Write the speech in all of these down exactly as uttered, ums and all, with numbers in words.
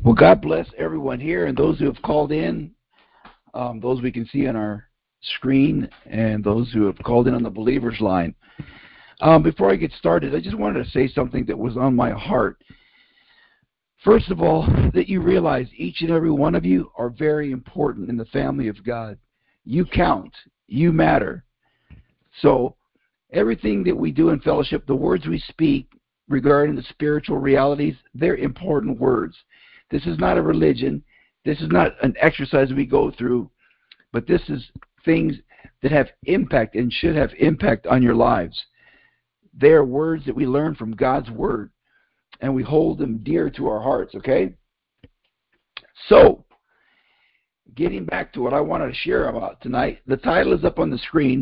Well, God bless everyone here and those who have called in, um, those we can see on our screen, and those who have called in on the Believers line. Um, before I get started, I just wanted to say something that was on my heart. First of all, that you realize each and every one of you are very important in the family of God. You count. You matter. So everything that we do in fellowship, the words we speak regarding the spiritual realities, they're important words. This is not a religion. This is not an exercise we go through, but this is things that have impact and should have impact on your lives. They are words that we learn from God's Word, and we hold them dear to our hearts, okay? So, getting back to what I wanted to share about tonight, the title is up on the screen.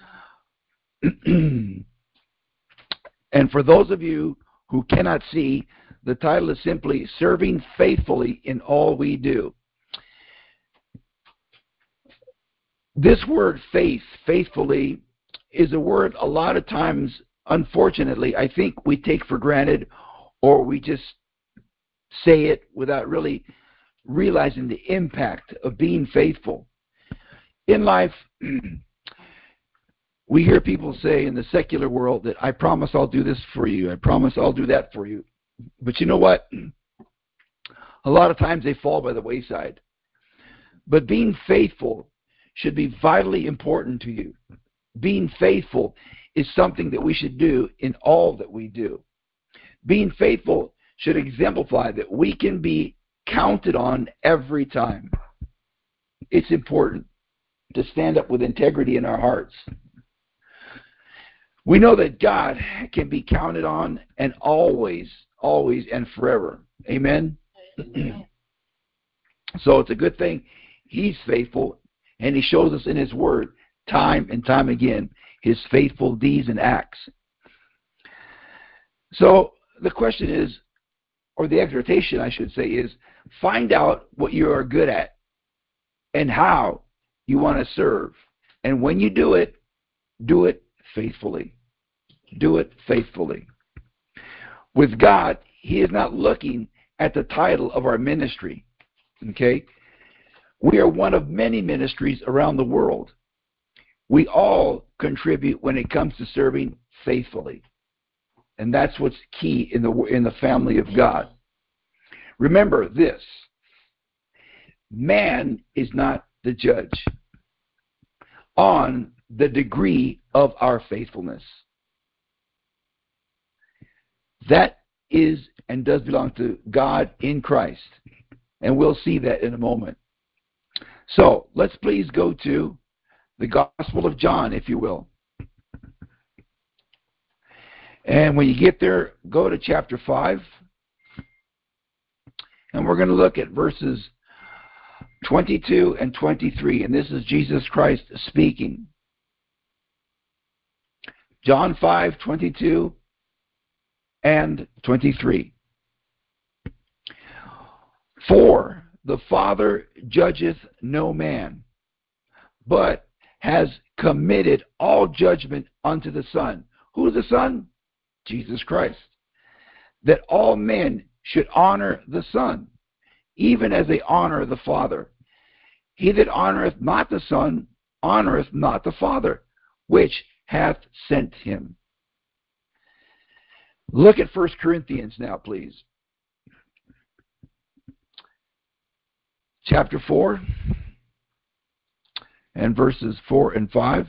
And for those of you who cannot see, the title is simply Serving Faithfully in All We Do. This word faith, faithfully, is a word a lot of times, unfortunately, I think we take for granted, or we just say it without really realizing the impact of being faithful. In life, we hear people say in the secular world that I promise I'll do this for you, I promise I'll do that for you. But you know what? A lot of times they fall by the wayside. But being faithful should be vitally important to you. Being faithful is something that we should do in all that we do. Being faithful should exemplify that we can be counted on every time. It's important to stand up with integrity in our hearts. We know that God can be counted on, and always, always, and forever. Amen? So it's a good thing He's faithful, and He shows us in His Word time and time again His faithful deeds and acts. So the question is, or the exhortation I should say is, find out what you are good at and how you want to serve. And when you do it, do it faithfully. Do it faithfully. With God, He is not looking at the title of our ministry. Okay? We are one of many ministries around the world. We all contribute when it comes to serving faithfully. And that's what's key in the in the family of God. Remember this. Man is not the judge on the degree of our faithfulness. That is and does belong to God in Christ. And we'll see that in a moment. So, let's please go to the Gospel of John, if you will. And when you get there, go to chapter five. And we're going to look at verses twenty-two and twenty-three. And this is Jesus Christ speaking. John five, twenty-two and twenty-three. For the Father judgeth no man, but has committed all judgment unto the Son. Who is the Son? Jesus Christ. That all men should honor the Son, even as they honor the Father. He that honoreth not the Son, honoreth not the Father, which hath sent him. Look at First Corinthians now, please. Chapter four, and verses four and five.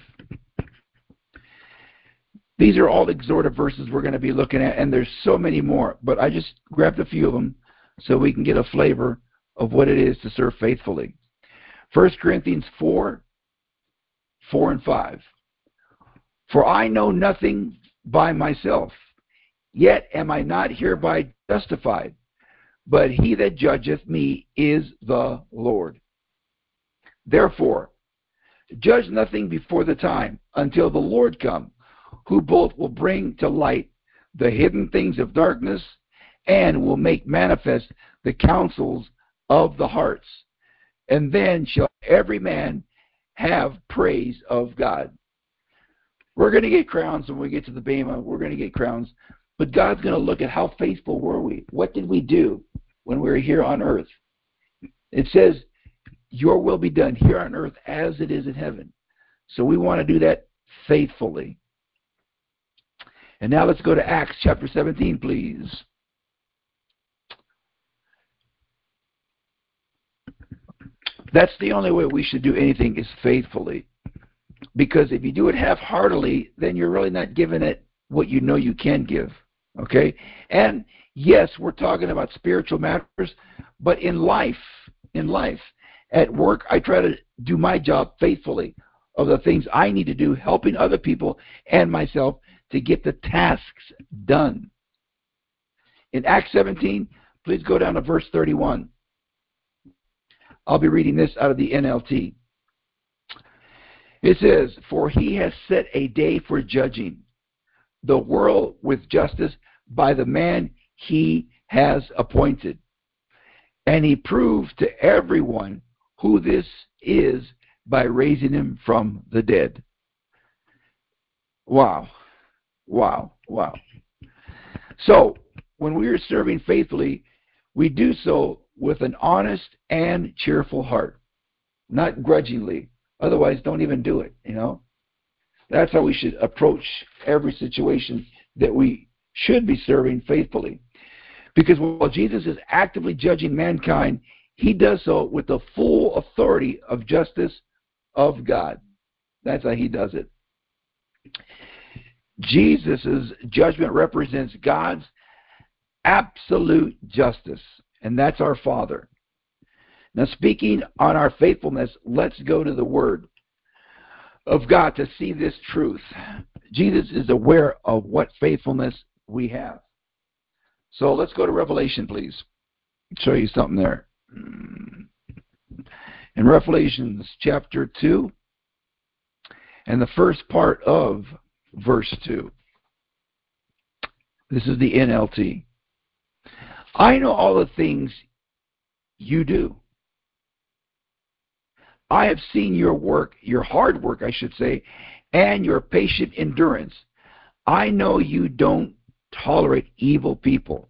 These are all exhortive verses we're going to be looking at, and there's so many more, but I just grabbed a few of them so we can get a flavor of what it is to serve faithfully. First Corinthians four, four and five. For I know nothing by myself, yet am I not hereby justified, but he that judgeth me is the Lord. Therefore, judge nothing before the time, until the Lord come, who both will bring to light the hidden things of darkness, and will make manifest the counsels of the hearts. And then shall every man have praise of God. We're going to get crowns when we get to the Bema. We're going to get crowns. But God's going to look at how faithful were we. What did we do? when we're here on earth. It says, your will be done here on earth as it is in heaven. So we want to do that faithfully. And now let's go to Acts chapter seventeen, please. That's the only way we should do anything, is faithfully. Because if you do it half-heartedly, then you're really not giving it what you know you can give. Okay? And yes, we're talking about spiritual matters, but in life, in life, at work, I try to do my job faithfully of the things I need to do, helping other people and myself to get the tasks done. In Acts seventeen, please go down to verse thirty-one. I'll be reading this out of the N L T. It says, for he has set a day for judging the world with justice by the man he has appointed. And he proved to everyone who this is by raising him from the dead. Wow. Wow. Wow. So, when we are serving faithfully, we do so with an honest and cheerful heart, not grudgingly. Otherwise, don't even do it, you know. That's how we should approach every situation that we should be serving faithfully. Because while Jesus is actively judging mankind, he does so with the full authority of justice of God. That's how he does it. Jesus' judgment represents God's absolute justice, and that's our Father. Now, speaking on our faithfulness, let's go to the Word of God to see this truth. Jesus is aware of what faithfulness we have. So let's go to Revelation, please. I'll show you something there. In Revelation chapter two, and the first part of verse two. This is the N L T. I know all the things you do. I have seen your work, your hard work, I should say, and your patient endurance. I know you don't tolerate evil people.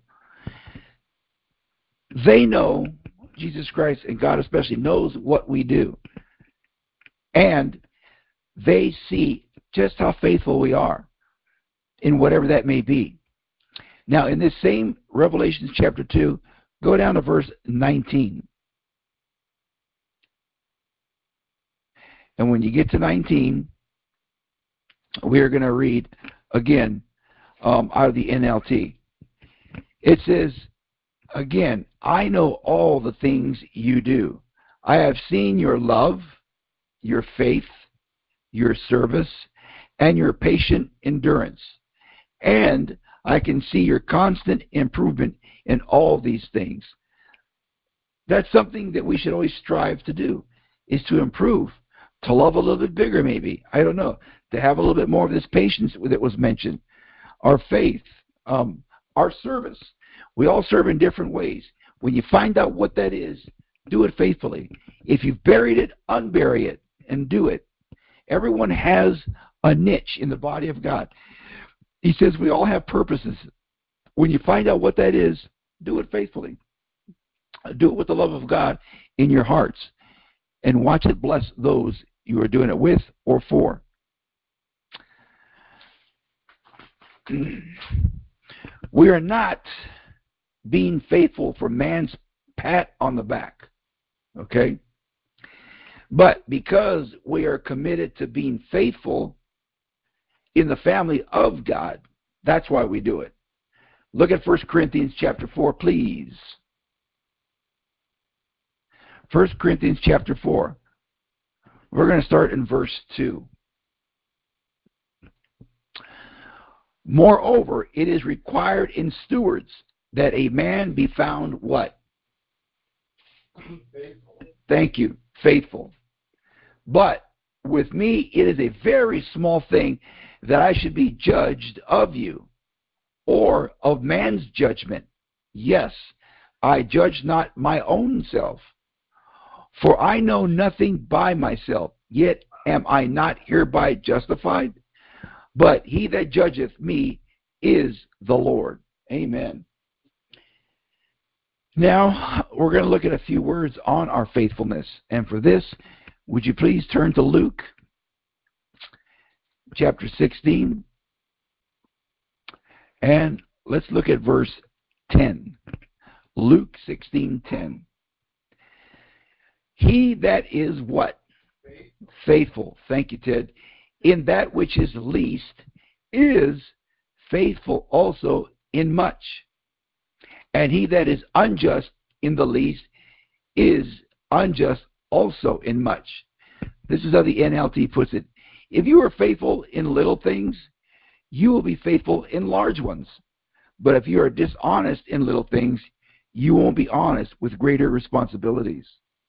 They know, Jesus Christ and God especially knows what we do. And they see just how faithful we are in whatever that may be. Now, in this same Revelation chapter two, go down to verse nineteen. And when you get to nineteen, we are going to read again um, out of the N L T. It says, again, I know all the things you do. I have seen your love, your faith, your service, and your patient endurance. And I can see your constant improvement in all these things. That's something that we should always strive to do, is to improve, to love a little bit bigger maybe. I don't know. To have a little bit more of this patience that was mentioned. Our faith, um, our service. We all serve in different ways. When you find out what that is, do it faithfully. If you've buried it, unbury it and do it. Everyone has a niche in the body of God. He says we all have purposes. When you find out what that is, do it faithfully. Do it with the love of God in your hearts. And watch it bless those you are doing it with or for. We are not being faithful for man's pat on the back. Okay? But because we are committed to being faithful in the family of God, that's why we do it. Look at First Corinthians chapter four, please. First Corinthians chapter four. We're going to start in verse two. Moreover, it is required in stewards that a man be found what? Faithful. Thank you. Faithful. But with me, it is a very small thing that I should be judged of you, or of man's judgment. Yes, I judge not my own self. For I know nothing by myself, yet am I not hereby justified? But he that judgeth me is the Lord. Amen. Now, we're going to look at a few words on our faithfulness. And for this, would you please turn to Luke chapter sixteen. And let's look at verse ten. Luke sixteen ten. He that is what? Faithful. Thank you, Ted. In that which is least is faithful also in much. And he that is unjust in the least is unjust also in much. This is how the N L T puts it. If you are faithful in little things, you will be faithful in large ones. But if you are dishonest in little things, you won't be honest with greater responsibilities.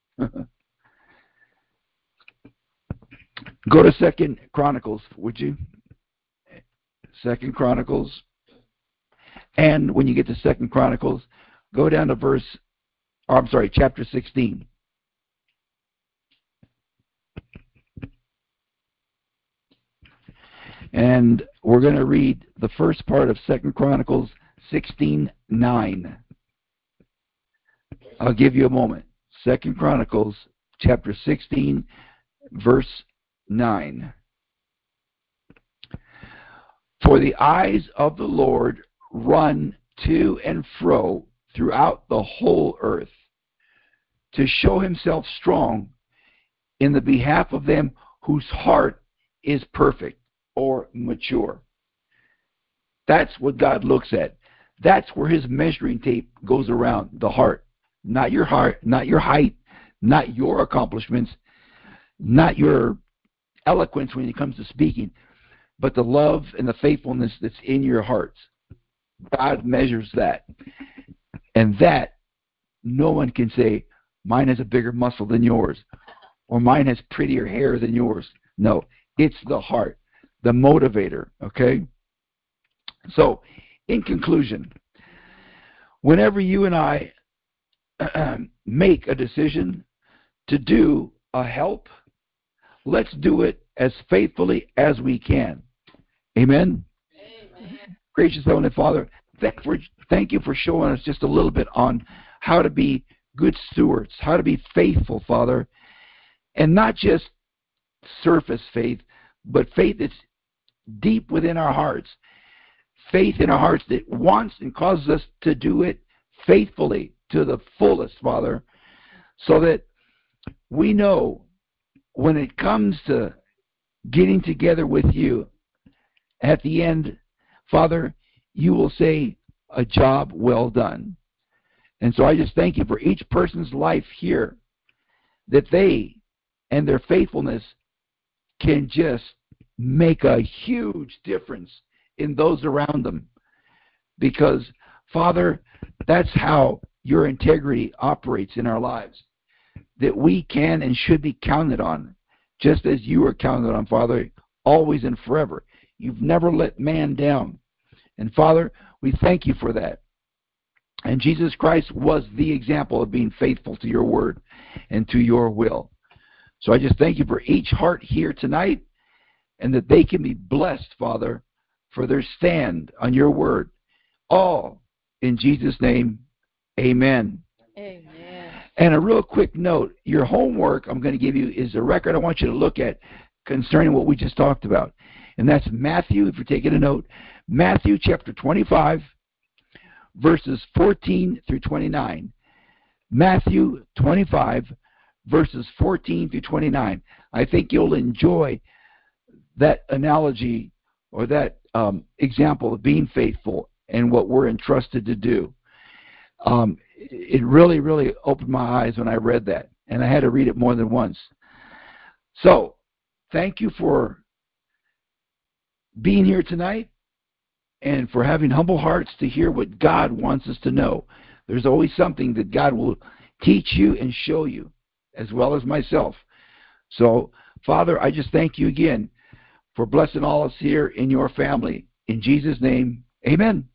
Go to Second Chronicles, would you? Second Chronicles. And when you get to Second Chronicles, go down to verse, or I'm sorry, chapter sixteen. And we're going to read the first part of Second Chronicles sixteen nine. I'll give you a moment. Second Chronicles chapter sixteen, verse nine. For the eyes of the Lord run to and fro throughout the whole earth, to show himself strong in the behalf of them whose heart is perfect or mature. That's what God looks at. That's where his measuring tape goes around, the heart. Not your heart, not your height, not your accomplishments, not your eloquence when it comes to speaking, but the love and the faithfulness that's in your hearts. God measures that. And that, no one can say, mine has a bigger muscle than yours, or mine has prettier hair than yours. No, it's the heart, the motivator, okay? So, in conclusion, whenever you and I make a decision to do a help, let's do it as faithfully as we can. Amen? Amen. Gracious Heavenly Father, thank, for, thank you for showing us just a little bit on how to be good stewards, how to be faithful, Father, and not just surface faith, but faith that's deep within our hearts, faith in our hearts that wants and causes us to do it faithfully to the fullest, Father, so that we know when it comes to getting together with you at the end, Father, you will say, a job well done. And so I just thank you for each person's life here, that they and their faithfulness can just make a huge difference in those around them. Because, Father, that's how your integrity operates in our lives, that we can and should be counted on, just as you are counted on, Father, always and forever. You've never let man down. And, Father, we thank you for that. And Jesus Christ was the example of being faithful to your word and to your will. So I just thank you for each heart here tonight, and that they can be blessed, Father, for their stand on your word. All in Jesus' name, amen. Amen. And a real quick note, your homework I'm going to give you is a record I want you to look at concerning what we just talked about. And that's Matthew, if you're taking a note, Matthew chapter twenty-five, verses fourteen through twenty-nine. Matthew twenty-five, verses fourteen through twenty-nine. I think you'll enjoy that analogy or that um, example of being faithful and what we're entrusted to do. Um, it really, really opened my eyes when I read that, and I had to read it more than once. So, thank you for being here tonight and for having humble hearts to hear what God wants us to know. There's always something that God will teach you and show you, as well as myself. So, Father, I just thank you again for blessing all of us here in your family. In Jesus' name, amen.